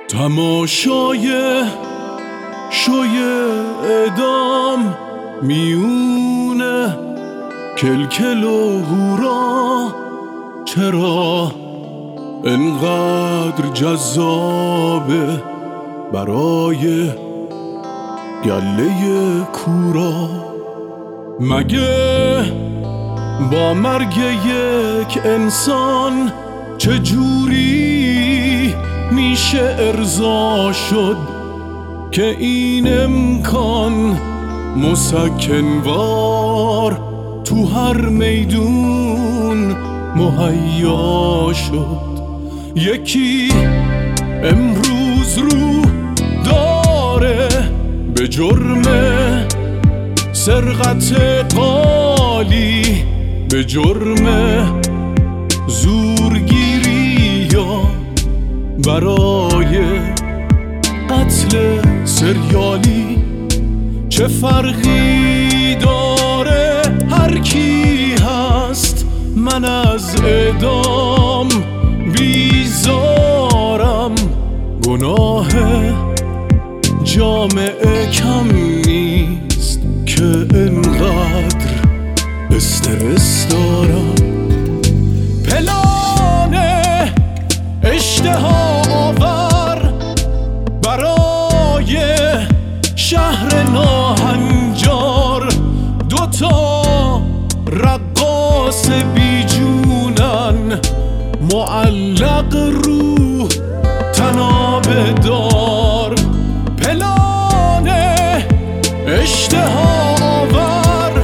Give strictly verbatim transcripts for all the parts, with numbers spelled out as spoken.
تماشای شوی اعدام میونه کلکل و هورا چرا انقدر جذابه برای گله کورا؟ مگه با مرگ یک انسان چجوری میشه ارضا شد که این امکان مسکنوار تو هر میدون مهیا شد؟ یکی امروز رو داره به جرم سرقت قالی، به جرم زورگیری یا برای قتل سریالی. چه فرقی داره هر کی هست؟ من از اعدام بیزارم. گناه جامعه کم نیست که انقدر استرس دارم. پلان اشتها آور برای شهر ناهنجار، دوتا رقاص بیجونن معلق رو تنابه دار. پلان اشتها آور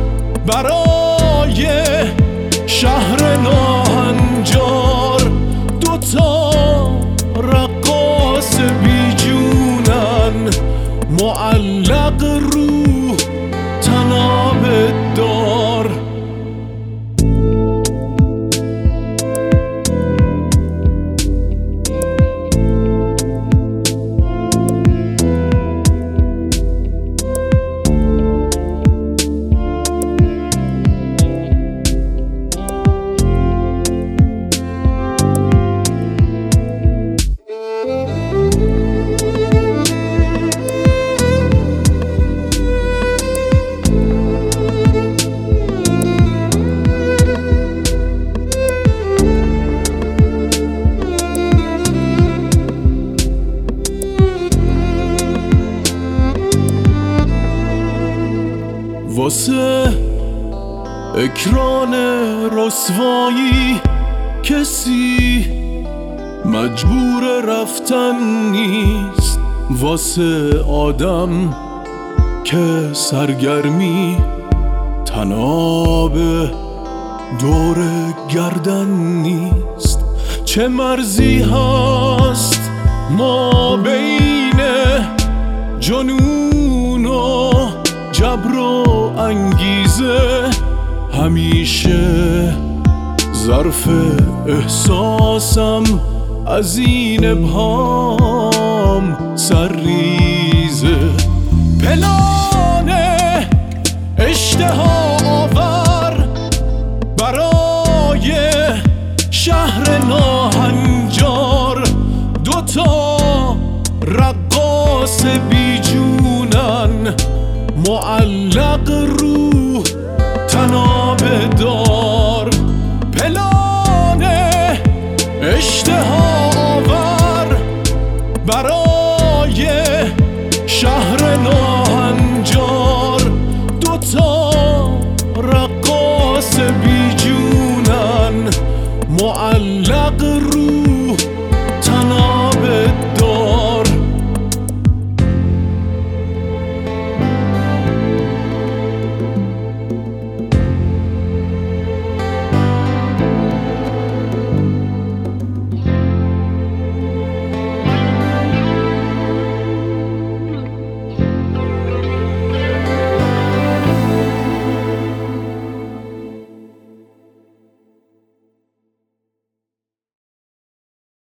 برای شهر ناهنجار، دوتا رقاص بیجونن معلق رو تنابه دار. واسه اکران رسوایی کسی مجبور رفتن نیست. واسه آدم که سرگرمی تناب دور گردن نیست. چه مرزی هست ما بین جنون و جبر و انگیزه؟ همیشه ظرف احساسم از این ابهام سرریزه. پلا